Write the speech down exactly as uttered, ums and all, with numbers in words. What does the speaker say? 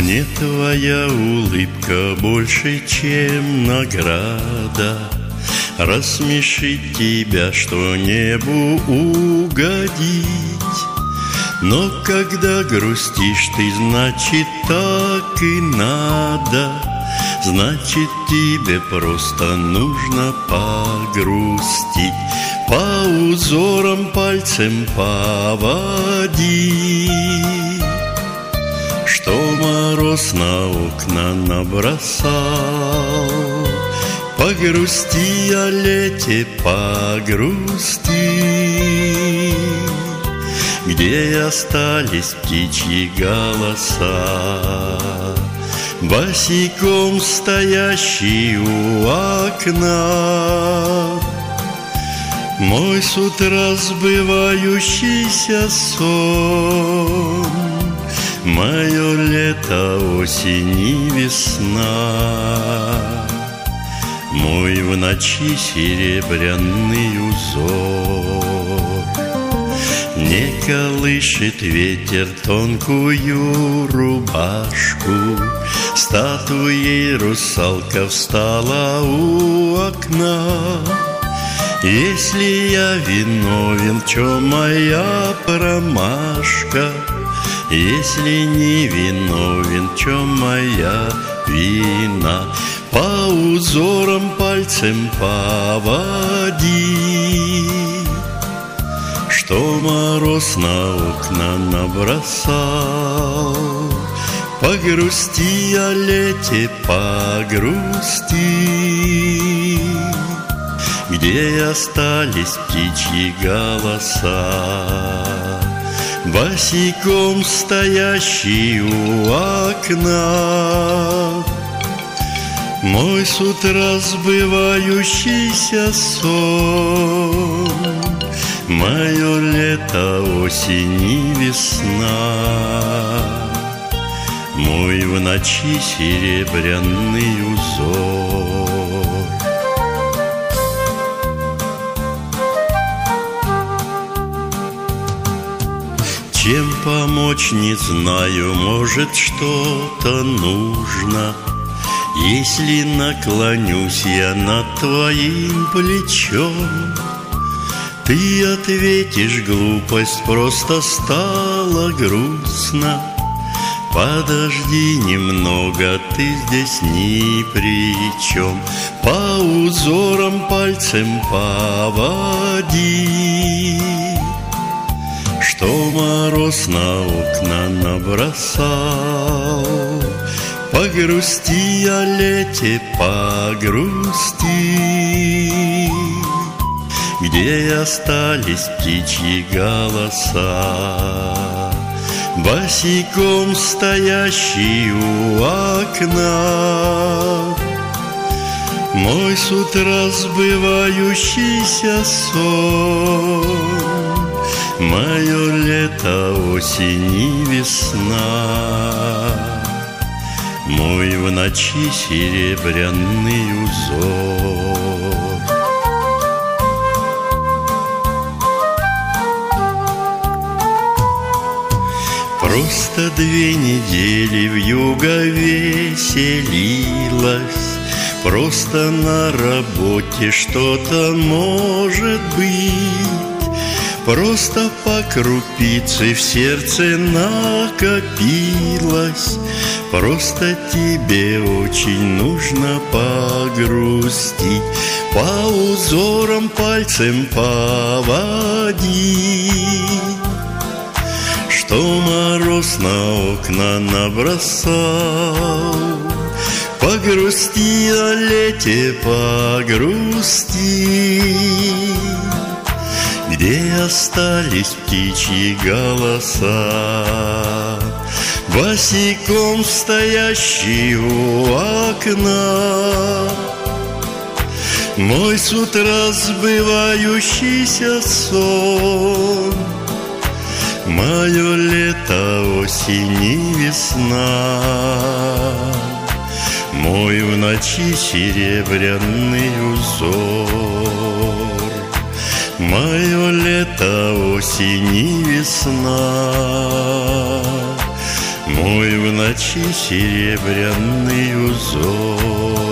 Мне твоя улыбка больше, чем награда, рассмешить тебя, что небу угодить. Но когда грустишь ты, значит, так и надо, значит, тебе просто нужно погрустить, по узорам пальцем поводить. Что мороз на окна набросал, погрусти о лете, погрусти, где остались птичьи голоса, босиком стоящий у окна. Мой с утра сбывающийся сон, мое лето, осень и весна, мой в ночи серебряный узор. Не колышет ветер тонкую рубашку, статуей русалка встала у окна. Если я виновен, в чем моя промашка? Если не виновен, в чем моя вина? По узорам пальцем поводи. Что мороз на окна набросал, погрусти о лете, погрусти, где остались птичьи голоса, босиком стоящий у окна. Мой с утра сбывающийся сон, мое лето, осень и весна, мой в ночи серебряный узор. Чем помочь, не знаю, может, что-то нужно. Если наклонюсь я над твоим плечом, ты ответишь: глупость, просто стало грустно. Подожди немного, ты здесь ни при чем. По узорам пальцем поводи. Что мороз на окна набросал, погрусти о лете, погрусти, где остались птичьи голоса, босиком стоящий у окна. Мой с утра сбывающийся сон, мое лето, осень и весна, мой в ночи серебряный узор. Просто две недели вьюга веселилась, просто на работе что-то может быть, просто по крупице в сердце накопилось. Просто тебе очень нужно погрустить, по узорам пальцем поводи. Что мороз на окна набросал, погрусти о лете, погрусти, где остались птичьи голоса, босиком стоящий у окна. Мой с утра сбывающийся сон, мое лето, осень и весна, мой в ночи серебряный узор. Мое лето, осень и весна, Мой в ночи серебряный узор.